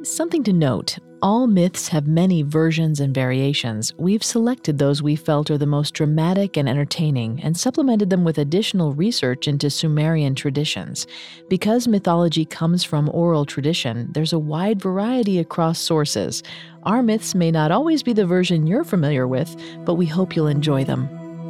Something to note, all myths have many versions and variations. We've selected those we felt are the most dramatic and entertaining and supplemented them with additional research into Sumerian traditions. Because mythology comes from oral tradition, there's a wide variety across sources. Our myths may not always be the version you're familiar with, but we hope you'll enjoy them.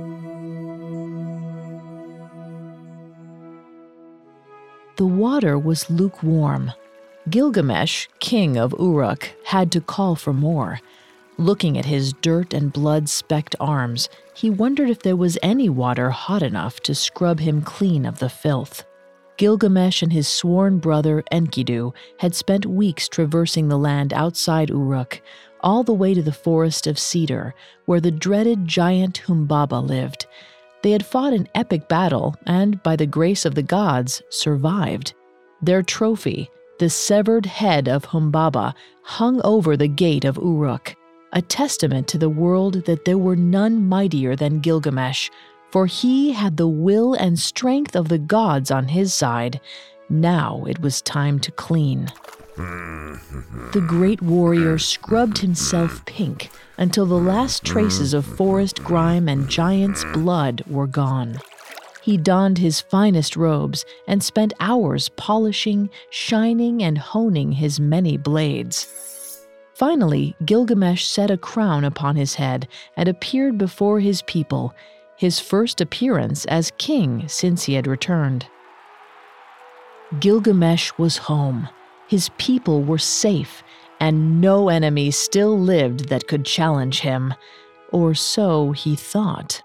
The water was lukewarm. Gilgamesh, king of Uruk, had to call for more. Looking at his dirt and blood-specked arms, he wondered if there was any water hot enough to scrub him clean of the filth. Gilgamesh and his sworn brother Enkidu had spent weeks traversing the land outside Uruk, all the way to the forest of cedar, where the dreaded giant Humbaba lived. They had fought an epic battle and, by the grace of the gods, survived. Their trophy, the severed head of Humbaba, hung over the gate of Uruk, a testament to the world that there were none mightier than Gilgamesh, for he had the will and strength of the gods on his side. Now it was time to clean. The great warrior scrubbed himself pink until the last traces of forest grime and giant's blood were gone. He donned his finest robes and spent hours polishing, shining, and honing his many blades. Finally, Gilgamesh set a crown upon his head and appeared before his people, his first appearance as king since he had returned. Gilgamesh was home. His people were safe, and no enemy still lived that could challenge him. Or so he thought.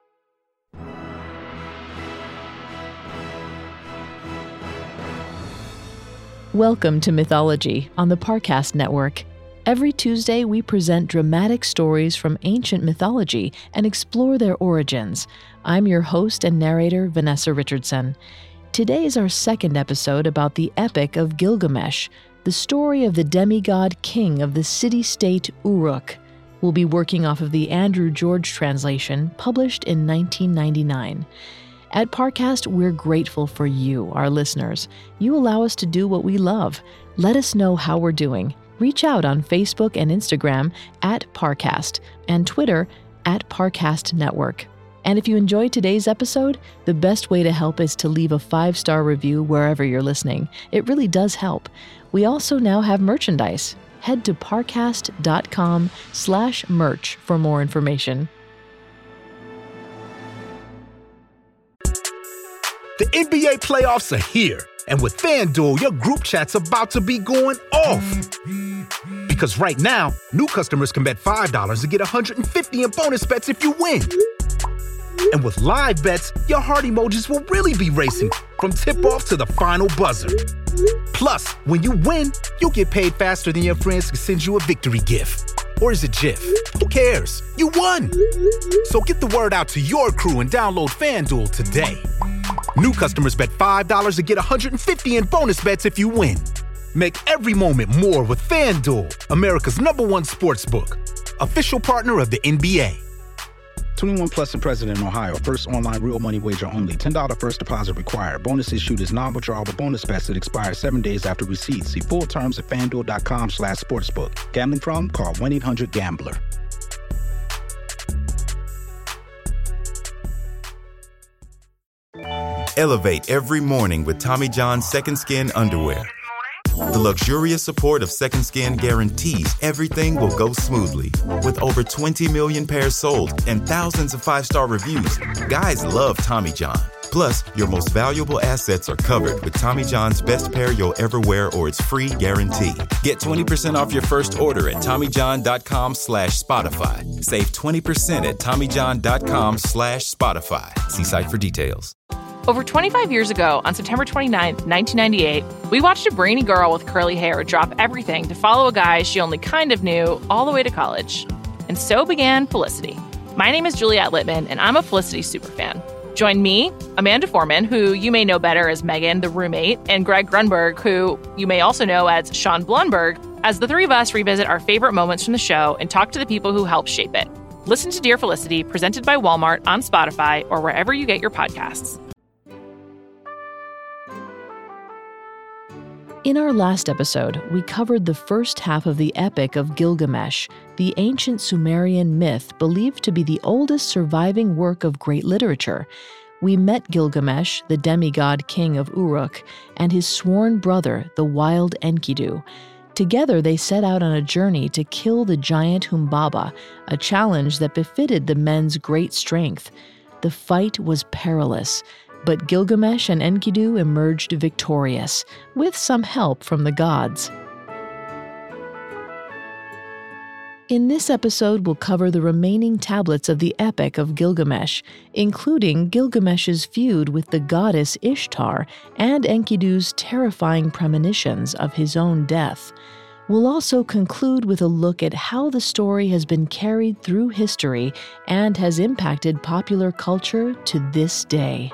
Welcome to Mythology on the Parcast Network. Every Tuesday, we present dramatic stories from ancient mythology and explore their origins. I'm your host and narrator, Vanessa Richardson. Today is our second episode about the Epic of Gilgamesh, the story of the demigod king of the city-state Uruk. We'll be working off of the Andrew George translation, published in 1999. At Parcast, we're grateful for you, our listeners. You allow us to do what we love. Let us know how we're doing. Reach out on Facebook and Instagram at Parcast and Twitter at Parcast Network. And if you enjoyed today's episode, the best way to help is to leave a 5-star review wherever you're listening. It really does help. We also now have merchandise. Head to parcast.com/merch for more information. The NBA playoffs are here, and with FanDuel, your group chat's about to be going off. Because right now, new customers can bet $5 to get $150 in bonus bets if you win. And with live bets, your heart emojis will really be racing from tip-off to the final buzzer. Plus, when you win, you'll get paid faster than your friends can send you a victory gift. Or is it GIF? Who cares? You won! So get the word out to your crew and download FanDuel today. New customers bet $5 to get $150 in bonus bets if you win. Make every moment more with FanDuel, America's #1 sportsbook. Official partner of the NBA. 21 plus and present in Ohio. First online real money wager only. $10 first deposit required. Bonus issued is non-withdrawable bonus bets that expire 7 days after receipt. See full terms at FanDuel.com/sportsbook. Gambling problem? Call 1-800-GAMBLER. Elevate every morning with Tommy John's Second Skin underwear. The luxurious support of Second Skin guarantees everything will go smoothly. With over 20 million pairs sold and thousands of 5-star reviews, guys love Tommy John. Plus, your most valuable assets are covered with Tommy John's best pair you'll ever wear or its free guarantee. Get 20% off your first order at TommyJohn.com/Spotify. Save 20% at TommyJohn.com/Spotify. See site for details. Over 25 years ago, on September 29th, 1998, we watched a brainy girl with curly hair drop everything to follow a guy she only kind of knew all the way to college. And so began Felicity. My name is Juliette Littman, and I'm a Felicity superfan. Join me, Amanda Foreman, who you may know better as Megan, the roommate, and Greg Grunberg, who you may also know as Sean Blunberg, as the three of us revisit our favorite moments from the show and talk to the people who helped shape it. Listen to Dear Felicity, presented by Walmart on Spotify or wherever you get your podcasts. In our last episode, we covered the first half of the Epic of Gilgamesh, the ancient Sumerian myth believed to be the oldest surviving work of great literature. We met Gilgamesh, the demigod king of Uruk, and his sworn brother, the wild Enkidu. Together, they set out on a journey to kill the giant Humbaba, a challenge that befitted the men's great strength. The fight was perilous, but Gilgamesh and Enkidu emerged victorious, with some help from the gods. In this episode, we'll cover the remaining tablets of the Epic of Gilgamesh, including Gilgamesh's feud with the goddess Ishtar and Enkidu's terrifying premonitions of his own death. We'll also conclude with a look at how the story has been carried through history and has impacted popular culture to this day.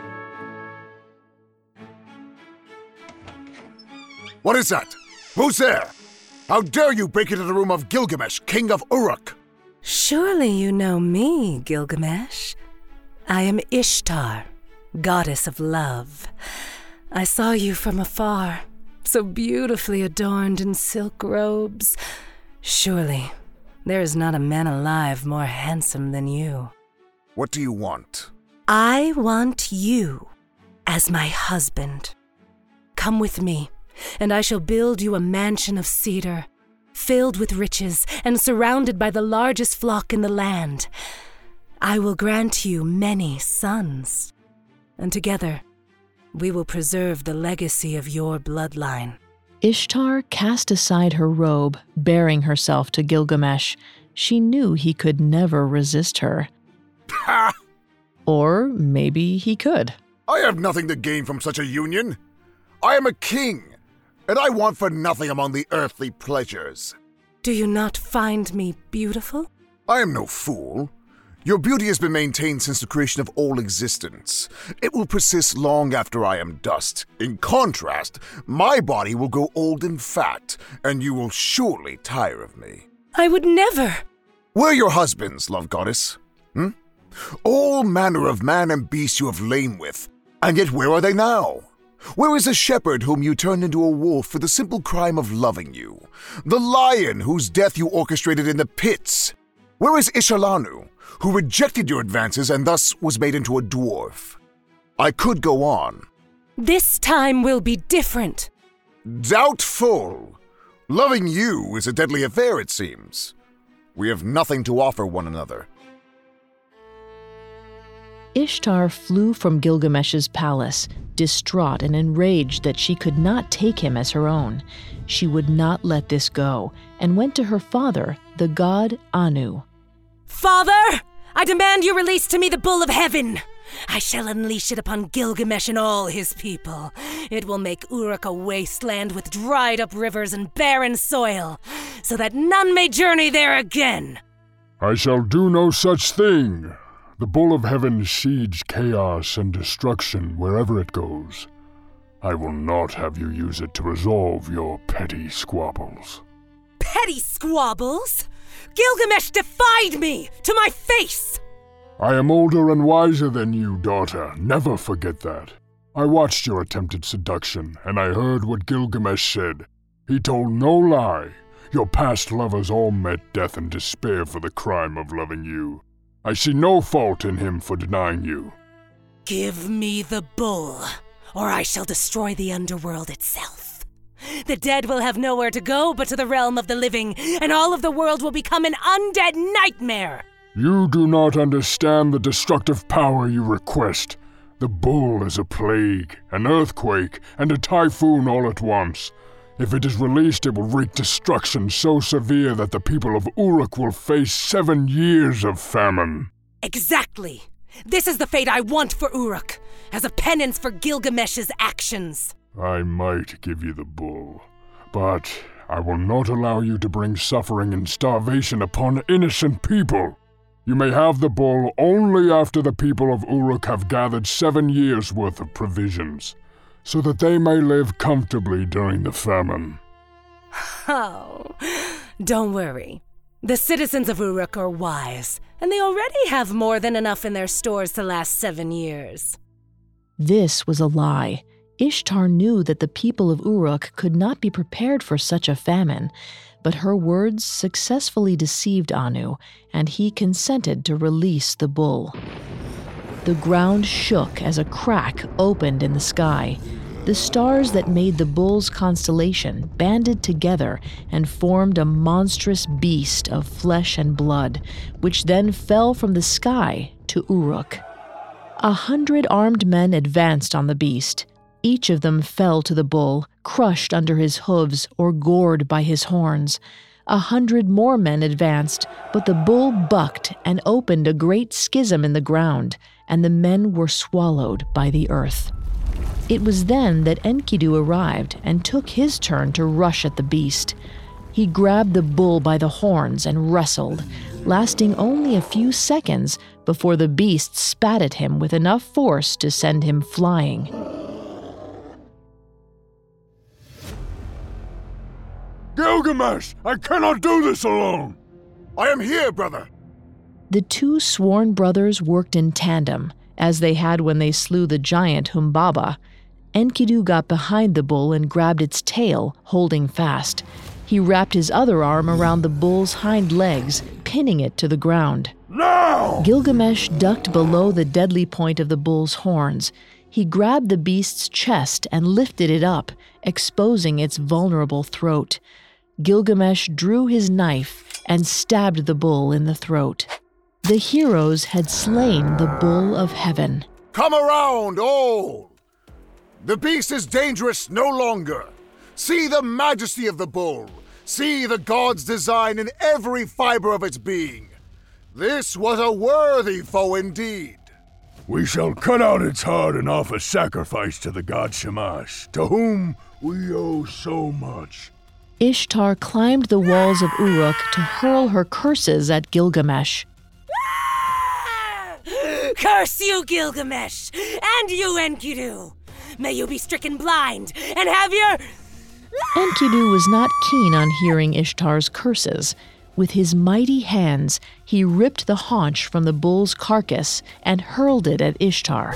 What is that? Who's there? How dare you break into the room of Gilgamesh, king of Uruk? Surely you know me, Gilgamesh. I am Ishtar, goddess of love. I saw you from afar, so beautifully adorned in silk robes. Surely there is not a man alive more handsome than you. What do you want? I want you as my husband. Come with me, and I shall build you a mansion of cedar, filled with riches and surrounded by the largest flock in the land. I will grant you many sons, and together we will preserve the legacy of your bloodline. Ishtar cast aside her robe, baring herself to Gilgamesh. She knew he could never resist her. Ha! Or maybe he could. I have nothing to gain from such a union. I am a king, and I want for nothing among the earthly pleasures. Do you not find me beautiful? I am no fool. Your beauty has been maintained since the creation of all existence. It will persist long after I am dust. In contrast, my body will grow old and fat, and you will surely tire of me. I would never. Where are your husbands, love goddess? All manner of man and beast you have lain with, and yet where are they now? Where is the shepherd whom you turned into a wolf for the simple crime of loving you? The lion whose death you orchestrated in the pits? Where is Ishalanu, who rejected your advances and thus was made into a dwarf? I could go on. This time will be different. Doubtful. Loving you is a deadly affair, it seems. We have nothing to offer one another. Ishtar flew from Gilgamesh's palace, distraught and enraged that she could not take him as her own. She would not let this go, and went to her father, the god Anu. Father, I demand you release to me the Bull of Heaven. I shall unleash it upon Gilgamesh and all his people. It will make Uruk a wasteland with dried-up rivers and barren soil, so that none may journey there again. I shall do no such thing. The Bull of Heaven seeds chaos and destruction wherever it goes. I will not have you use it to resolve your petty squabbles. Petty squabbles? Gilgamesh defied me to my face! I am older and wiser than you, daughter. Never forget that. I watched your attempted seduction, and I heard what Gilgamesh said. He told no lie. Your past lovers all met death and despair for the crime of loving you. I see no fault in him for denying you. Give me the bull, or I shall destroy the underworld itself. The dead will have nowhere to go but to the realm of the living, and all of the world will become an undead nightmare. You do not understand the destructive power you request. The bull is a plague, an earthquake, and a typhoon all at once. If it is released, it will wreak destruction so severe that the people of Uruk will face 7 years of famine. Exactly. This is the fate I want for Uruk, as a penance for Gilgamesh's actions. I might give you the bull, but I will not allow you to bring suffering and starvation upon innocent people. You may have the bull only after the people of Uruk have gathered 7 years' worth of provisions, so that they may live comfortably during the famine. Oh, don't worry. The citizens of Uruk are wise, and they already have more than enough in their stores to last 7 years. This was a lie. Ishtar knew that the people of Uruk could not be prepared for such a famine, but her words successfully deceived Anu, and he consented to release the bull. The ground shook as a crack opened in the sky. The stars that made the bull's constellation banded together and formed a monstrous beast of flesh and blood, which then fell from the sky to Uruk. 100 armed men advanced on the beast. Each of them fell to the bull, crushed under his hooves or gored by his horns. 100 more men advanced, but the bull bucked and opened a great schism in the ground, and the men were swallowed by the earth. It was then that Enkidu arrived and took his turn to rush at the beast. He grabbed the bull by the horns and wrestled, lasting only a few seconds before the beast spat at him with enough force to send him flying. Gilgamesh, I cannot do this alone! I am here, brother! The two sworn brothers worked in tandem, as they had when they slew the giant Humbaba. Enkidu got behind the bull and grabbed its tail, holding fast. He wrapped his other arm around the bull's hind legs, pinning it to the ground. Now! Gilgamesh ducked below the deadly point of the bull's horns. He grabbed the beast's chest and lifted it up, exposing its vulnerable throat. Gilgamesh drew his knife and stabbed the bull in the throat. The heroes had slain the bull of heaven. Come around, all! The beast is dangerous no longer. See the majesty of the bull. See the god's design in every fiber of its being. This was a worthy foe indeed. We shall cut out its heart and offer sacrifice to the god Shamash, to whom we owe so much. Ishtar climbed the walls of Uruk to hurl her curses at Gilgamesh. Curse you, Gilgamesh, and you, Enkidu! May you be stricken blind and have your... Enkidu was not keen on hearing Ishtar's curses. With his mighty hands, he ripped the haunch from the bull's carcass and hurled it at Ishtar.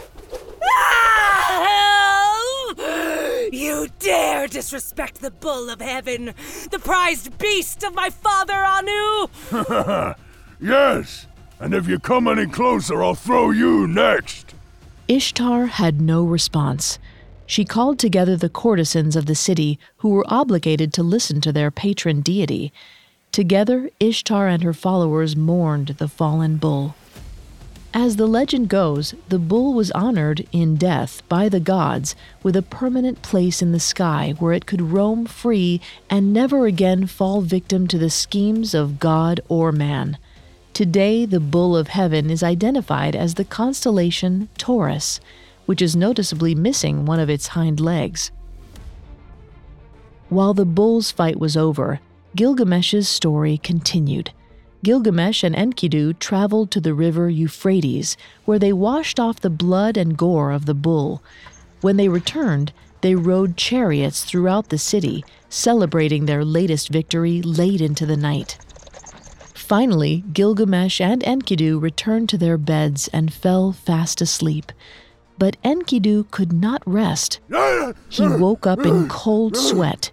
You dare disrespect the bull of heaven, the prized beast of my father Anu! Yes, and if you come any closer, I'll throw you next. Ishtar had no response. She called together the courtesans of the city who were obligated to listen to their patron deity. Together, Ishtar and her followers mourned the fallen bull. As the legend goes, the bull was honored in death by the gods with a permanent place in the sky where it could roam free and never again fall victim to the schemes of god or man. Today, the bull of heaven is identified as the constellation Taurus, which is noticeably missing one of its hind legs. While the bull's fight was over, Gilgamesh's story continued. Gilgamesh and Enkidu traveled to the river Euphrates, where they washed off the blood and gore of the bull. When they returned, they rode chariots throughout the city, celebrating their latest victory late into the night. Finally, Gilgamesh and Enkidu returned to their beds and fell fast asleep. But Enkidu could not rest. He woke up in cold sweat.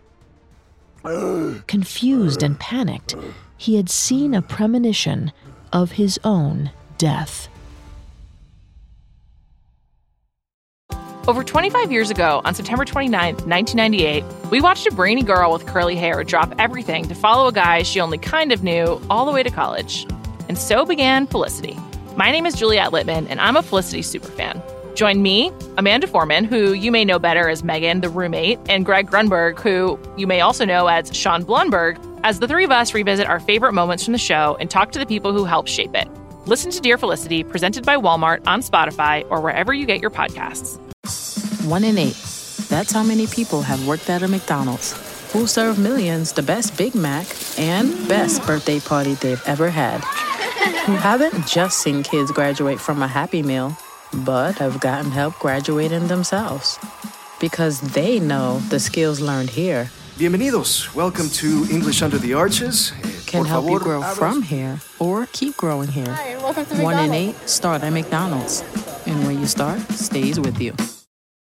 Confused and panicked, he had seen a premonition of his own death. Over 25 years ago, on September 29, 1998, we watched a brainy girl with curly hair drop everything to follow a guy she only kind of knew all the way to college. And so began Felicity. My name is Juliette Littman, and I'm a Felicity superfan. Join me, Amanda Foreman, who you may know better as Megan, the roommate, and Greg Grunberg, who you may also know as Sean Blunberg, as the three of us revisit our favorite moments from the show and talk to the people who helped shape it. Listen to Dear Felicity, presented by Walmart on Spotify or wherever you get your podcasts. 1 in 8. That's how many people have worked at a McDonald's. Who serve millions the best Big Mac and best birthday party they've ever had. Who haven't just seen kids graduate from a Happy Meal, but have gotten help graduating themselves. Because they know the skills learned here Bienvenidos. Welcome to English Under the Arches. Can help you grow from here or keep growing here. Hi, and welcome to 1 in 8 start at McDonald's. And when you start, stays with you.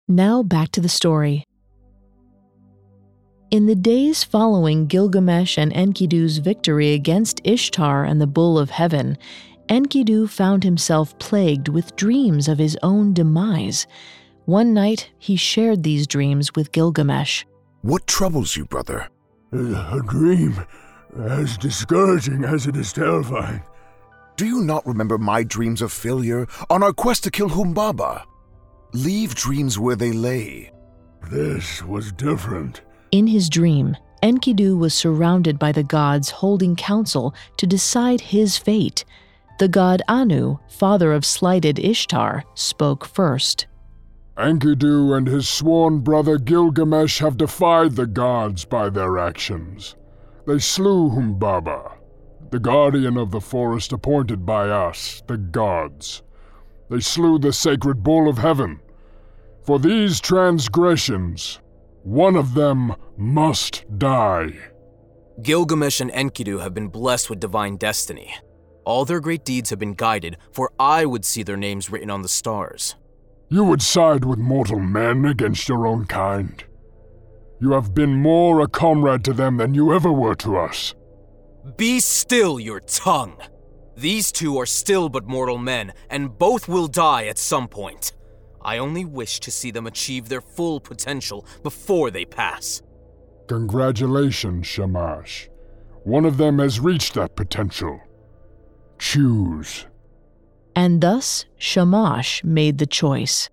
Now back to the story. In the days following Gilgamesh and Enkidu's victory against Ishtar and the Bull of Heaven, Enkidu found himself plagued with dreams of his own demise. One night, he shared these dreams with Gilgamesh. What troubles you, brother? A dream, as discouraging as it is terrifying. Do you not remember my dreams of failure on our quest to kill Humbaba? Leave dreams where they lay. This was different. In his dream, Enkidu was surrounded by the gods holding council to decide his fate. The god Anu, father of slighted Ishtar, spoke first. Enkidu and his sworn brother Gilgamesh have defied the gods by their actions. They slew Humbaba, the guardian of the forest appointed by us, the gods. They slew the sacred Bull of Heaven. For these transgressions, one of them must die. Gilgamesh and Enkidu have been blessed with divine destiny. All their great deeds have been guided, for I would see their names written on the stars. You would side with mortal men against your own kind. You have been more a comrade to them than you ever were to us. Be still your tongue! These two are still but mortal men, and both will die at some point. I only wish to see them achieve their full potential before they pass. Congratulations, Shamash. One of them has reached that potential. Choose. And thus, Shamash made the choice.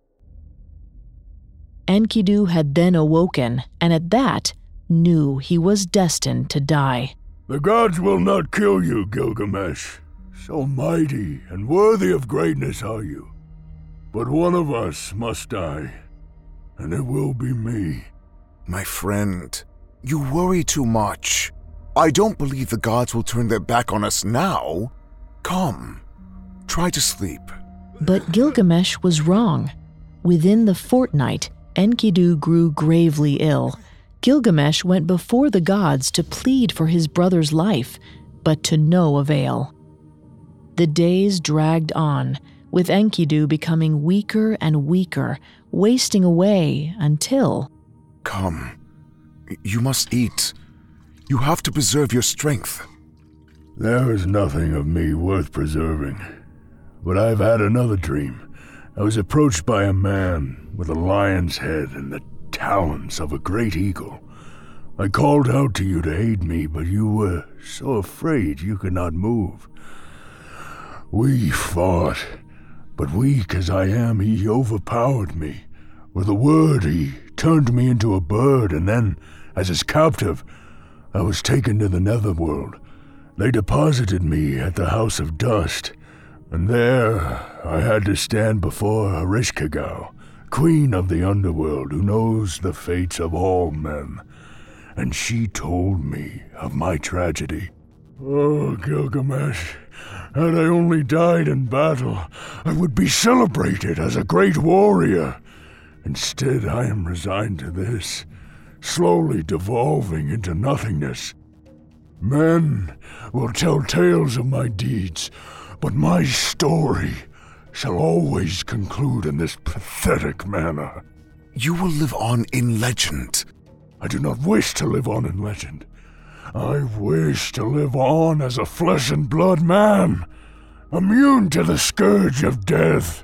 Enkidu had then awoken, and at that, knew he was destined to die. The gods will not kill you, Gilgamesh. So mighty and worthy of greatness are you. But one of us must die, and it will be me. My friend, you worry too much. I don't believe the gods will turn their back on us now. Come, try to sleep. But Gilgamesh was wrong. Within the fortnight, Enkidu grew gravely ill. Gilgamesh went before the gods to plead for his brother's life, but to no avail. The days dragged on, with Enkidu becoming weaker and weaker, wasting away until... Come, you must eat. You have to preserve your strength. There is nothing of me worth preserving. But I've had another dream. I was approached by a man with a lion's head and the talons of a great eagle. I called out to you to aid me, but you were so afraid you could not move. We fought, but weak as I am, he overpowered me. With a word, he turned me into a bird, and then, as his captive, I was taken to the netherworld. They deposited me at the House of Dust, and there I had to stand before Ereshkigal, queen of the underworld who knows the fates of all men. And she told me of my tragedy. Oh, Gilgamesh, had I only died in battle, I would be celebrated as a great warrior. Instead, I am resigned to this, slowly devolving into nothingness. Men will tell tales of my deeds, but my story shall always conclude in this pathetic manner. You will live on in legend. I do not wish to live on in legend. I wish to live on as a flesh and blood man, immune to the scourge of death.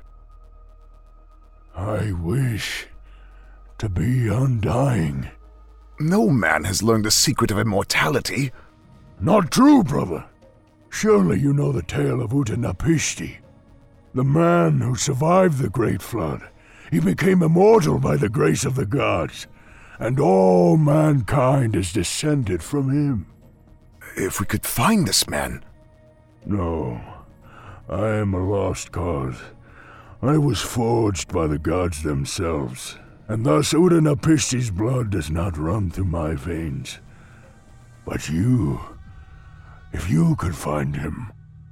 I wish to be undying. No man has learned the secret of immortality. Not true, brother. Surely you know the tale of Utnapishti, the man who survived the Great Flood. He became immortal by the grace of the gods, and all mankind is descended from him. If we could find this man... No, I am a lost cause. I was forged by the gods themselves, and thus Utnapishti's blood does not run through my veins. But you, if you could find him...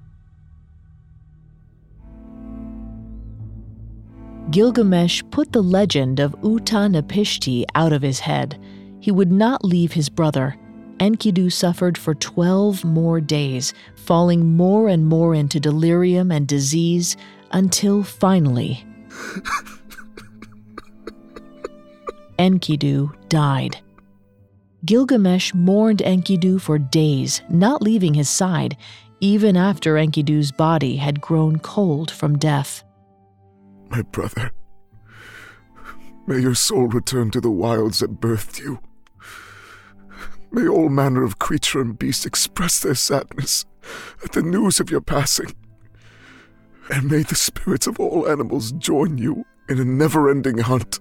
Gilgamesh put the legend of Utnapishti out of his head. He would not leave his brother. Enkidu suffered for 12 more days, falling more and more into delirium and disease, until finally... Enkidu died. Gilgamesh mourned Enkidu for days, not leaving his side, even after Enkidu's body had grown cold from death. My brother, may your soul return to the wilds that birthed you. May all manner of creature and beast express their sadness at the news of your passing. And may the spirits of all animals join you in a never-ending hunt.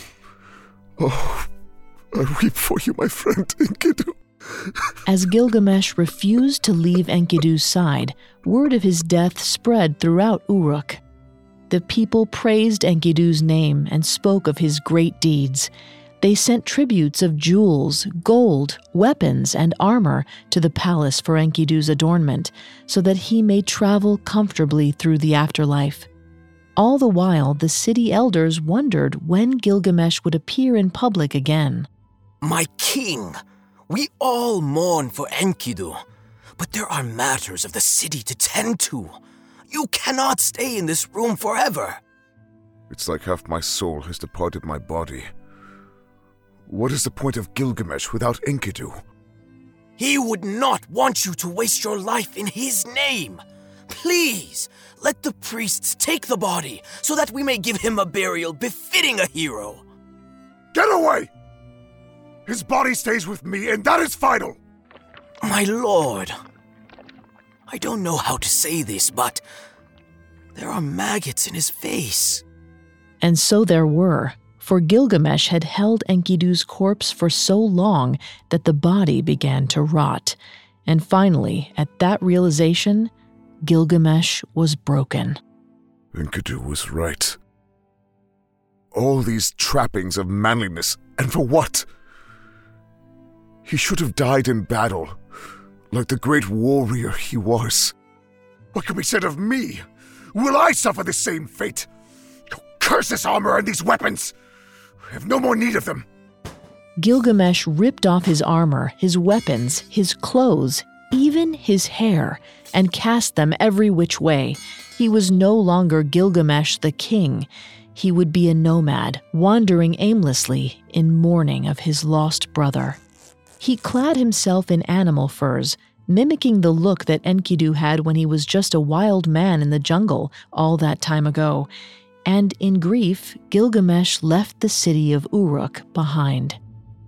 Oh, I weep for you, my friend Enkidu. As Gilgamesh refused to leave Enkidu's side, word of his death spread throughout Uruk. The people praised Enkidu's name and spoke of his great deeds. They sent tributes of jewels, gold, weapons, and armor to the palace for Enkidu's adornment, so that he may travel comfortably through the afterlife. All the while, the city elders wondered when Gilgamesh would appear in public again. My king, we all mourn for Enkidu, but there are matters of the city to tend to. You cannot stay in this room forever. It's like half my soul has departed my body. What is the point of Gilgamesh without Enkidu? He would not want you to waste your life in his name. Please, let the priests take the body so that we may give him a burial befitting a hero. Get away! His body stays with me, and that is final! My lord, I don't know how to say this, but there are maggots in his face. And so there were, for Gilgamesh had held Enkidu's corpse for so long that the body began to rot. And finally, at that realization, Gilgamesh was broken. Enkidu was right. All these trappings of manliness, and for what? He should have died in battle, like the great warrior he was. What can be said of me? Will I suffer the same fate? Oh, curse this armor and these weapons! I have no more need of them. Gilgamesh ripped off his armor, his weapons, his clothes, even his hair, and cast them every which way. He was no longer Gilgamesh the king. He would be a nomad, wandering aimlessly in mourning of his lost brother. He clad himself in animal furs, mimicking the look that Enkidu had when he was just a wild man in the jungle all that time ago. And in grief, Gilgamesh left the city of Uruk behind.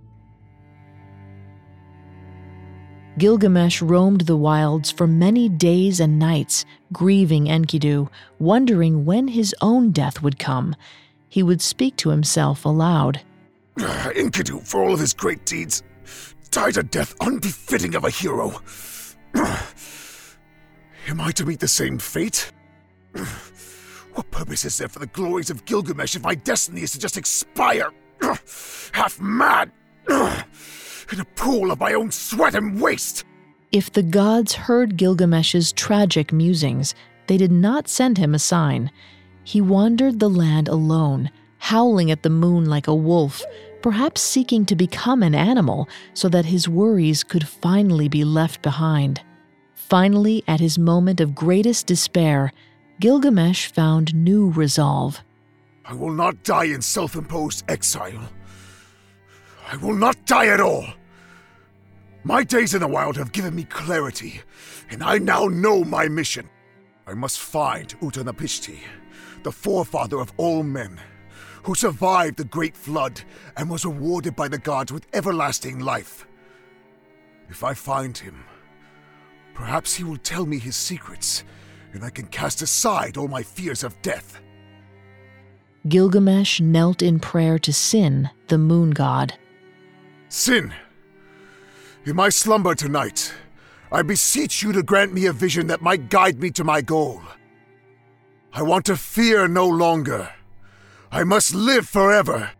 Gilgamesh roamed the wilds for many days and nights, grieving Enkidu, wondering when his own death would come. He would speak to himself aloud. Enkidu, for all of his great deeds, died a death unbefitting of a hero. Am I to meet the same fate? What purpose is there for the glories of Gilgamesh if my destiny is to just expire, half mad, in a pool of my own sweat and waste? If the gods heard Gilgamesh's tragic musings, they did not send him a sign. He wandered the land alone, howling at the moon like a wolf, perhaps seeking to become an animal so that his worries could finally be left behind. Finally, at his moment of greatest despair, Gilgamesh found new resolve. I will not die in self-imposed exile. I will not die at all. My days in the wild have given me clarity, and I now know my mission. I must find Utnapishti, the forefather of all men, who survived the great flood and was rewarded by the gods with everlasting life. If I find him, perhaps he will tell me his secrets, and I can cast aside all my fears of death. Gilgamesh knelt in prayer to Sin, the moon god. Sin, in my slumber tonight, I beseech you to grant me a vision that might guide me to my goal. I want to fear no longer. I must live forever.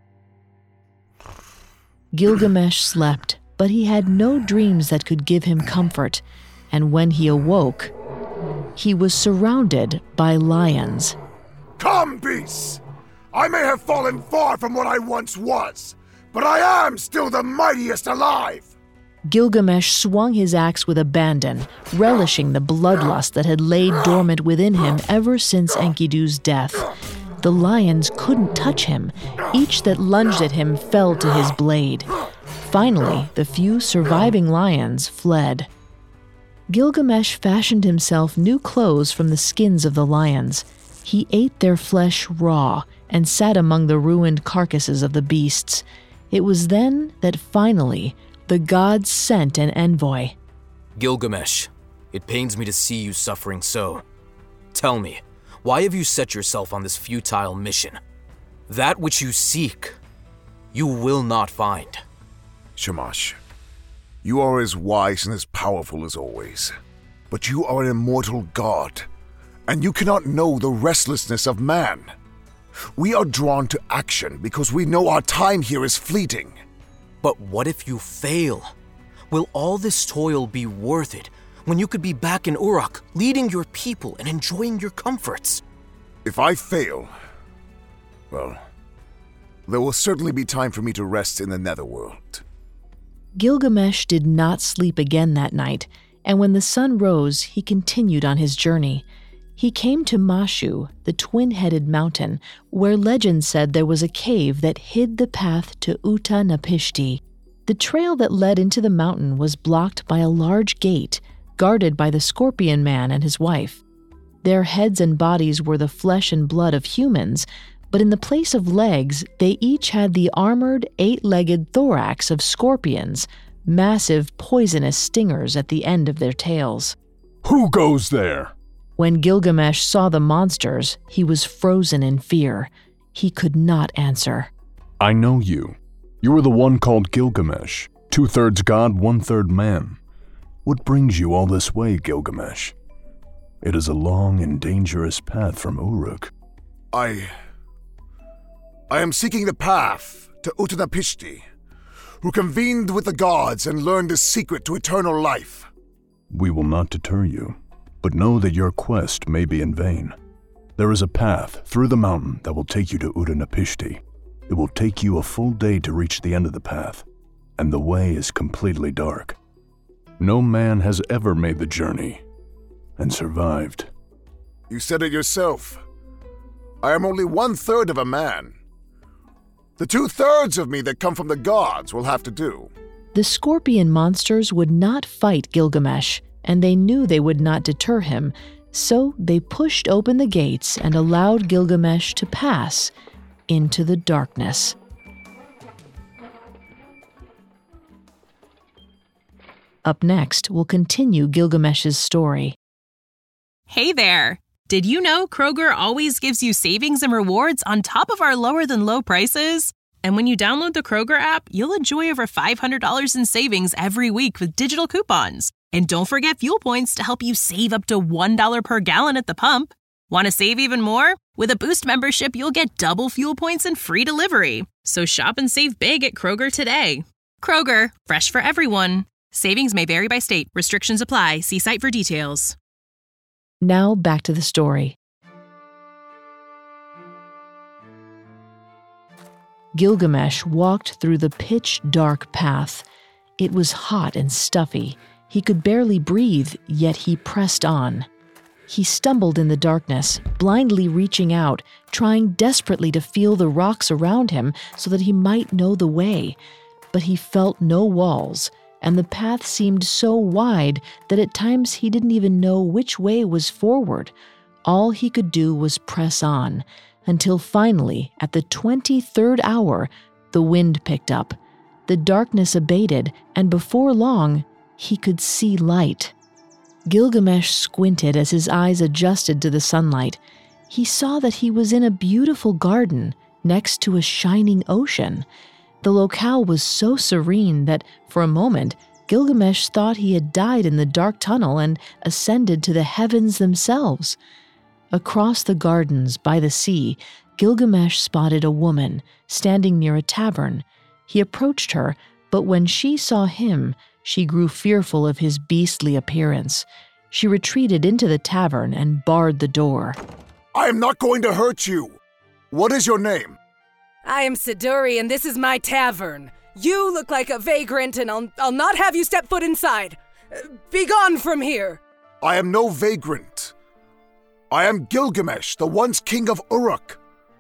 Gilgamesh slept, but he had no dreams that could give him comfort, and when he awoke, he was surrounded by lions. Come, beasts! I may have fallen far from what I once was, but I am still the mightiest alive! Gilgamesh swung his axe with abandon, relishing the bloodlust that had laid dormant within him ever since Enkidu's death. The lions couldn't touch him. Each that lunged at him fell to his blade. Finally, the few surviving lions fled. Gilgamesh fashioned himself new clothes from the skins of the lions. He ate their flesh raw and sat among the ruined carcasses of the beasts. It was then that finally the gods sent an envoy. Gilgamesh, it pains me to see you suffering so. Tell me, why have you set yourself on this futile mission? That which you seek, you will not find. Shamash, you are as wise and as powerful as always. But you are an immortal god, and you cannot know the restlessness of man. We are drawn to action because we know our time here is fleeting. But what if you fail? Will all this toil be worth it when you could be back in Uruk, leading your people and enjoying your comforts? If I fail, well, there will certainly be time for me to rest in the netherworld. Gilgamesh did not sleep again that night, and when the sun rose, he continued on his journey. He came to Mashu, the twin-headed mountain, where legend said there was a cave that hid the path to Uta-Napishti. The trail that led into the mountain was blocked by a large gate, guarded by the Scorpion Man and his wife. Their heads and bodies were the flesh and blood of humans, but in the place of legs, they each had the armored, 8-legged thorax of scorpions, massive poisonous stingers at the end of their tails. Who goes there? When Gilgamesh saw the monsters, he was frozen in fear. He could not answer. I know you. You are the one called Gilgamesh, 2/3 god, 1/3 man. What brings you all this way, Gilgamesh? It is a long and dangerous path from Uruk. I am seeking the path to Uta-Napishti, who convened with the gods and learned the secret to eternal life. We will not deter you, but know that your quest may be in vain. There is a path through the mountain that will take you to Uta-Napishti. It will take you a full day to reach the end of the path, and the way is completely dark. No man has ever made the journey and survived. You said it yourself. I am only 1/3 of a man. The 2/3 of me that come from the gods will have to do. The scorpion monsters would not fight Gilgamesh, and they knew they would not deter him, so they pushed open the gates and allowed Gilgamesh to pass into the darkness. Up next, we'll continue Gilgamesh's story. Hey there! Did you know Kroger always gives you savings and rewards on top of our lower-than-low prices? And when you download the Kroger app, you'll enjoy over $500 in savings every week with digital coupons. And don't forget fuel points to help you save up to $1 per gallon at the pump. Want to save even more? With a Boost membership, you'll get double fuel points and free delivery. So shop and save big at Kroger today. Kroger, fresh for everyone. Savings may vary by state. Restrictions apply. See site for details. Now back to the story. Gilgamesh walked through the pitch-dark path. It was hot and stuffy. He could barely breathe, yet he pressed on. He stumbled in the darkness, blindly reaching out, trying desperately to feel the rocks around him so that he might know the way. But he felt no walls, and the path seemed so wide that at times he didn't even know which way was forward. All he could do was press on, until finally, at the 23rd hour, the wind picked up. The darkness abated, and before long, he could see light. Gilgamesh squinted as his eyes adjusted to the sunlight. He saw that he was in a beautiful garden next to a shining ocean. The locale was so serene that, for a moment, Gilgamesh thought he had died in the dark tunnel and ascended to the heavens themselves. Across the gardens by the sea, Gilgamesh spotted a woman standing near a tavern. He approached her, but when she saw him, she grew fearful of his beastly appearance. She retreated into the tavern and barred the door. I am not going to hurt you. What is your name? I am Siduri, and this is my tavern. You look like a vagrant, and I'll not have you step foot inside. Be gone from here. I am no vagrant. I am Gilgamesh, the once king of Uruk.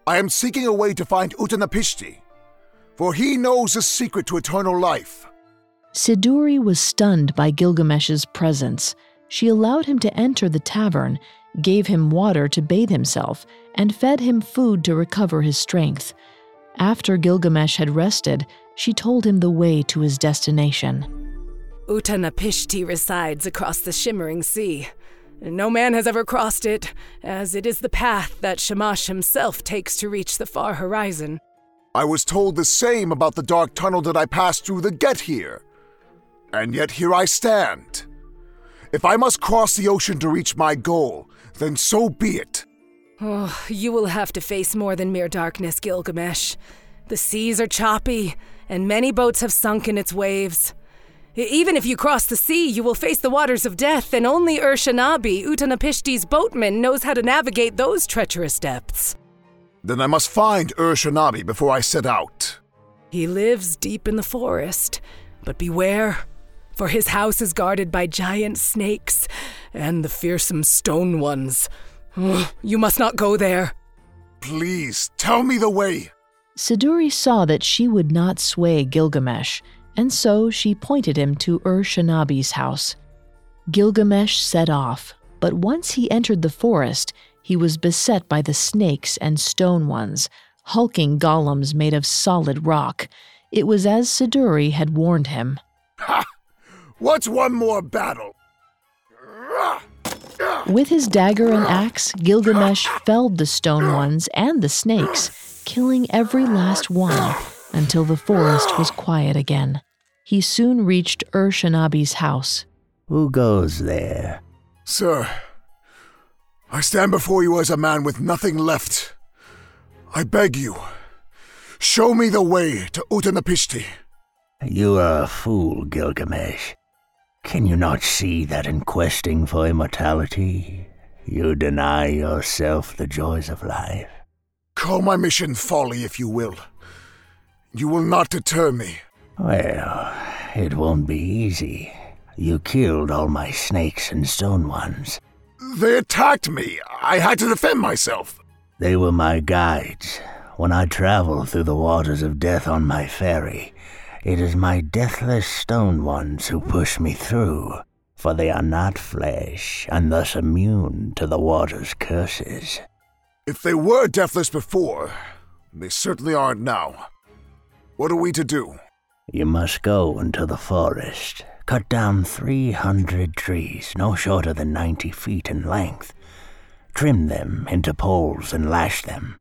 I am seeking a way to find Utanapishti, for he knows the secret to eternal life. Siduri was stunned by Gilgamesh's presence. She allowed him to enter the tavern, gave him water to bathe himself, and fed him food to recover his strength. After Gilgamesh had rested, she told him the way to his destination. Utanapishti resides across the shimmering sea. No man has ever crossed it, as it is the path that Shamash himself takes to reach the far horizon. I was told the same about the dark tunnel that I passed through to get here. And yet here I stand. If I must cross the ocean to reach my goal, then so be it. Oh, you will have to face more than mere darkness, Gilgamesh. The seas are choppy, and many boats have sunk in its waves. Even if you cross the sea, you will face the waters of death, and only Ur-Shanabi, Utanapishti's boatman, knows how to navigate those treacherous depths. Then I must find Ur-Shanabi before I set out. He lives deep in the forest, but beware, for his house is guarded by giant snakes and the fearsome stone ones. You must not go there. Please, tell me the way. Siduri saw that she would not sway Gilgamesh, and so she pointed him to Ur-Shanabi's house. Gilgamesh set off, but once he entered the forest, he was beset by the snakes and stone ones, hulking golems made of solid rock. It was as Siduri had warned him. Ha! What's one more battle? With his dagger and axe, Gilgamesh felled the stone ones and the snakes, killing every last one until the forest was quiet again. He soon reached Ur-Shanabi's house. Who goes there? Sir, I stand before you as a man with nothing left. I beg you, show me the way to Utanapishti. You are a fool, Gilgamesh. Can you not see that in questing for immortality, you deny yourself the joys of life? Call my mission folly if you will. You will not deter me. Well, it won't be easy. You killed all my snakes and stone ones. They attacked me. I had to defend myself. They were my guides. When I travel through the waters of death on my ferry, it is my deathless stone ones who push me through, for they are not flesh, and thus immune to the water's curses. If they were deathless before, they certainly aren't now. What are we to do? You must go into the forest, cut down 300 trees, no shorter than 90 feet in length, trim them into poles and lash them.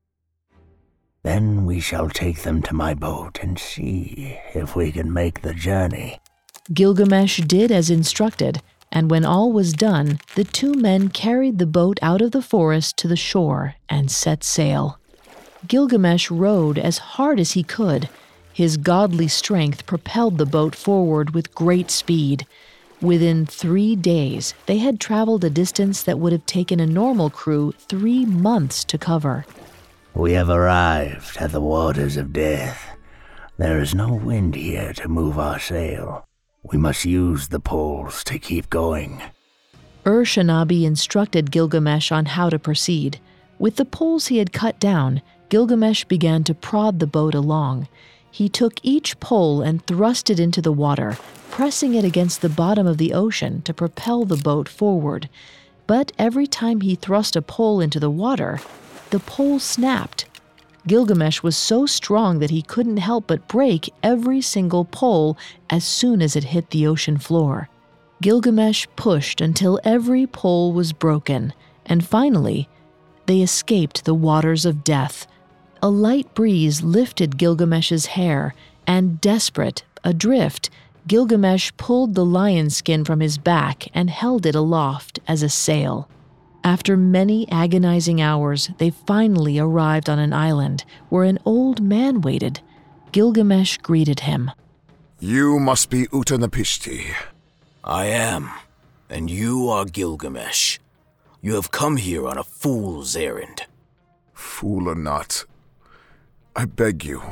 Then we shall take them to my boat and see if we can make the journey. Gilgamesh did as instructed, and when all was done, the two men carried the boat out of the forest to the shore and set sail. Gilgamesh rowed as hard as he could. His godly strength propelled the boat forward with great speed. Within 3 days, they had traveled a distance that would have taken a normal crew 3 months to cover. We have arrived at the waters of death. There is no wind here to move our sail. We must use the poles to keep going. Ur-Shanabi instructed Gilgamesh on how to proceed. With the poles he had cut down, Gilgamesh began to prod the boat along. He took each pole and thrust it into the water, pressing it against the bottom of the ocean to propel the boat forward. But every time he thrust a pole into the water, the pole snapped. Gilgamesh was so strong that he couldn't help but break every single pole as soon as it hit the ocean floor. Gilgamesh pushed until every pole was broken, and finally, they escaped the waters of death. A light breeze lifted Gilgamesh's hair, and desperate, adrift, Gilgamesh pulled the lion skin from his back and held it aloft as a sail. After many agonizing hours, they finally arrived on an island where an old man waited. Gilgamesh greeted him. You must be Utanapishti. I am, and you are Gilgamesh. You have come here on a fool's errand. Fool or not, I beg you.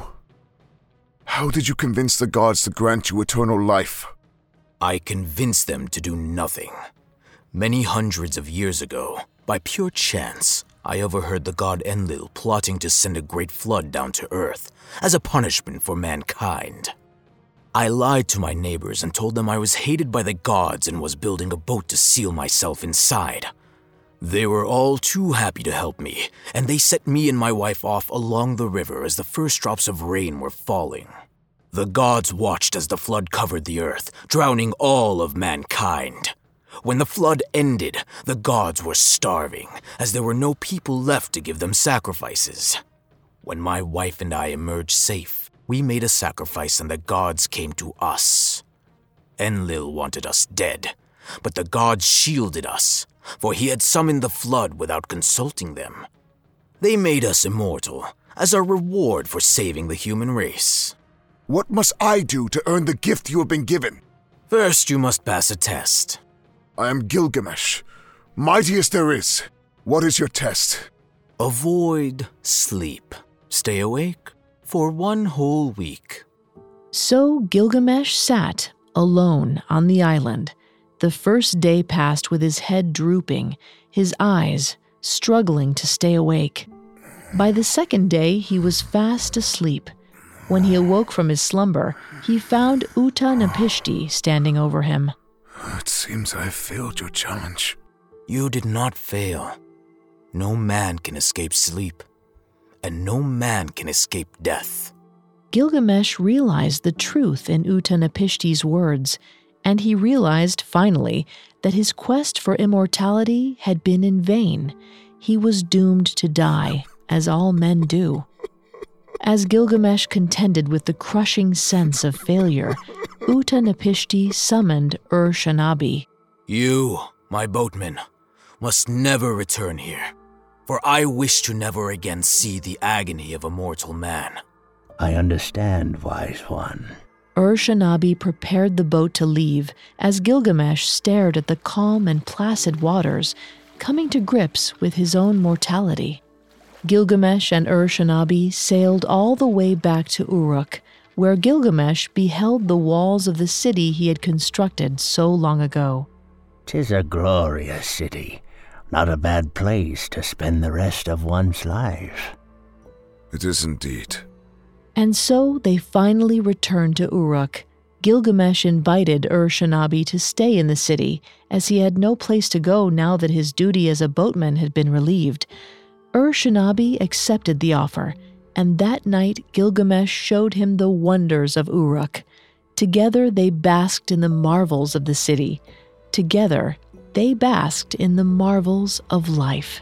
How did you convince the gods to grant you eternal life? I convinced them to do nothing. Many hundreds of years ago, by pure chance, I overheard the god Enlil plotting to send a great flood down to Earth as a punishment for mankind. I lied to my neighbors and told them I was hated by the gods and was building a boat to seal myself inside. They were all too happy to help me, and they set me and my wife off along the river as the first drops of rain were falling. The gods watched as the flood covered the earth, drowning all of mankind. When the flood ended, the gods were starving, as there were no people left to give them sacrifices. When my wife and I emerged safe, we made a sacrifice and the gods came to us. Enlil wanted us dead, but the gods shielded us, for he had summoned the flood without consulting them. They made us immortal, as a reward for saving the human race. What must I do to earn the gift you have been given? First, you must pass a test. I am Gilgamesh, mightiest there is. What is your test? Avoid sleep. Stay awake for 1 whole week. So Gilgamesh sat alone on the island. The first day passed with his head drooping, his eyes struggling to stay awake. By the second day, he was fast asleep. When he awoke from his slumber, he found Utnapishti standing over him. It seems I have failed your challenge. You did not fail. No man can escape sleep, and no man can escape death. Gilgamesh realized the truth in Utnapishti's words, and he realized, finally, that his quest for immortality had been in vain. He was doomed to die, as all men do. As Gilgamesh contended with the crushing sense of failure, Utnapishti summoned Ur-Shanabi. You, my boatman, must never return here, for I wish to never again see the agony of a mortal man. I understand, wise one. Ur-Shanabi prepared the boat to leave as Gilgamesh stared at the calm and placid waters, coming to grips with his own mortality. Gilgamesh and Ur-Shanabi sailed all the way back to Uruk, where Gilgamesh beheld the walls of the city he had constructed so long ago. 'Tis a glorious city, not a bad place to spend the rest of one's life. It is indeed. And so they finally returned to Uruk. Gilgamesh invited Ur-Shanabi to stay in the city, as he had no place to go now that his duty as a boatman had been relieved. Ur-Shanabi accepted the offer, and that night Gilgamesh showed him the wonders of Uruk. Together they basked in the marvels of the city. Together they basked in the marvels of life.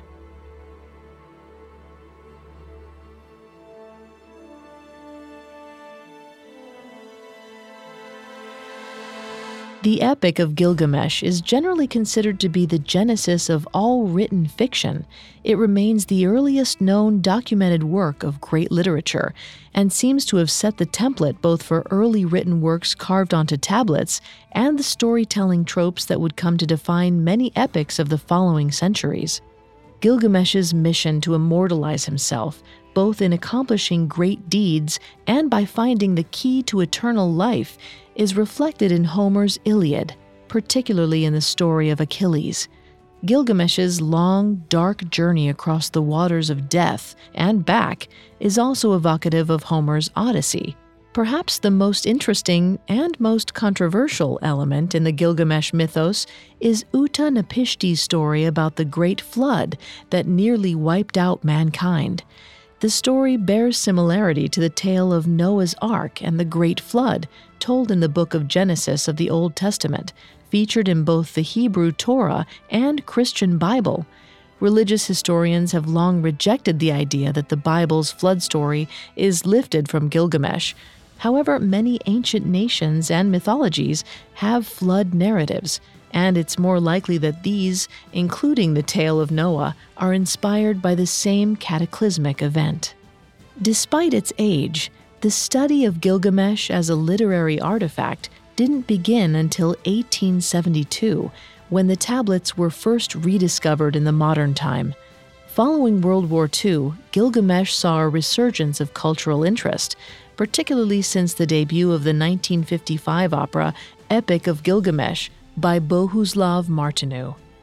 The Epic of Gilgamesh is generally considered to be the genesis of all written fiction. It remains the earliest known documented work of great literature, and seems to have set the template both for early written works carved onto tablets and the storytelling tropes that would come to define many epics of the following centuries. Gilgamesh's mission to immortalize himself, both in accomplishing great deeds and by finding the key to eternal life, is reflected in Homer's Iliad, particularly in the story of Achilles. Gilgamesh's long, dark journey across the waters of death and back is also evocative of Homer's Odyssey. Perhaps the most interesting and most controversial element in the Gilgamesh mythos is Utnapishti's story about the Great Flood that nearly wiped out mankind. The story bears similarity to the tale of Noah's Ark and the Great Flood, told in the book of Genesis of the Old Testament, featured in both the Hebrew Torah and Christian Bible. Religious historians have long rejected the idea that the Bible's flood story is lifted from Gilgamesh. However, many ancient nations and mythologies have flood narratives, and it's more likely that these, including the tale of Noah, are inspired by the same cataclysmic event. Despite its age, the study of Gilgamesh as a literary artifact didn't begin until 1872, when the tablets were first rediscovered in the modern time. Following World War II, Gilgamesh saw a resurgence of cultural interest, particularly since the debut of the 1955 opera Epic of Gilgamesh by Bohuslav Martinu.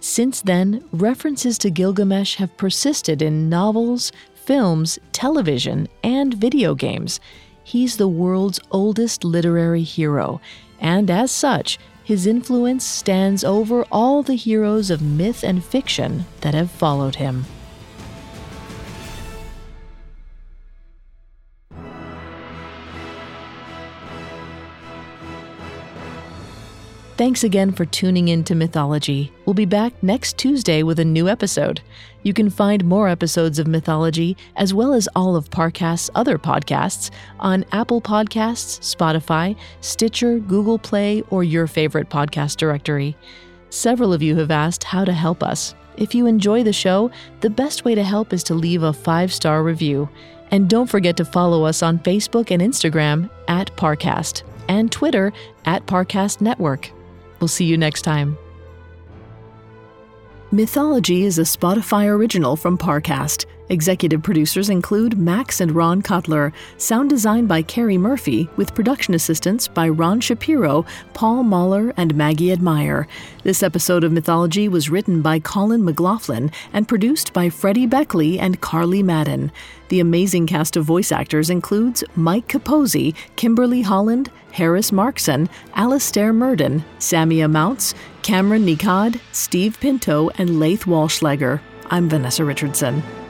Since then, references to Gilgamesh have persisted in novels, films, television, and video games. He's the world's oldest literary hero, and as such, his influence stands over all the heroes of myth and fiction that have followed him. Thanks again for tuning in to Mythology. We'll be back next Tuesday with a new episode. You can find more episodes of Mythology, as well as all of Parcast's other podcasts, on Apple Podcasts, Spotify, Stitcher, Google Play, or your favorite podcast directory. Several of you have asked how to help us. If you enjoy the show, the best way to help is to leave a 5-star review. And don't forget to follow us on Facebook and Instagram @Parcast, and Twitter @Parcast Network. We'll see you next time. Mythology is a Spotify original from Parcast. Executive producers include Max and Ron Cutler. Sound design by Carrie Murphy, with production assistance by Ron Shapiro, Paul Mahler, and Maggie Admire. This episode of Mythology was written by Colin McLaughlin and produced by Freddie Beckley and Carly Madden. The amazing cast of voice actors includes Mike Capozzi, Kimberly Holland, Harris Markson, Alastair Murden, Samia Mounts, Cameron Nikad, Steve Pinto, and Laith Walschlager. I'm Vanessa Richardson.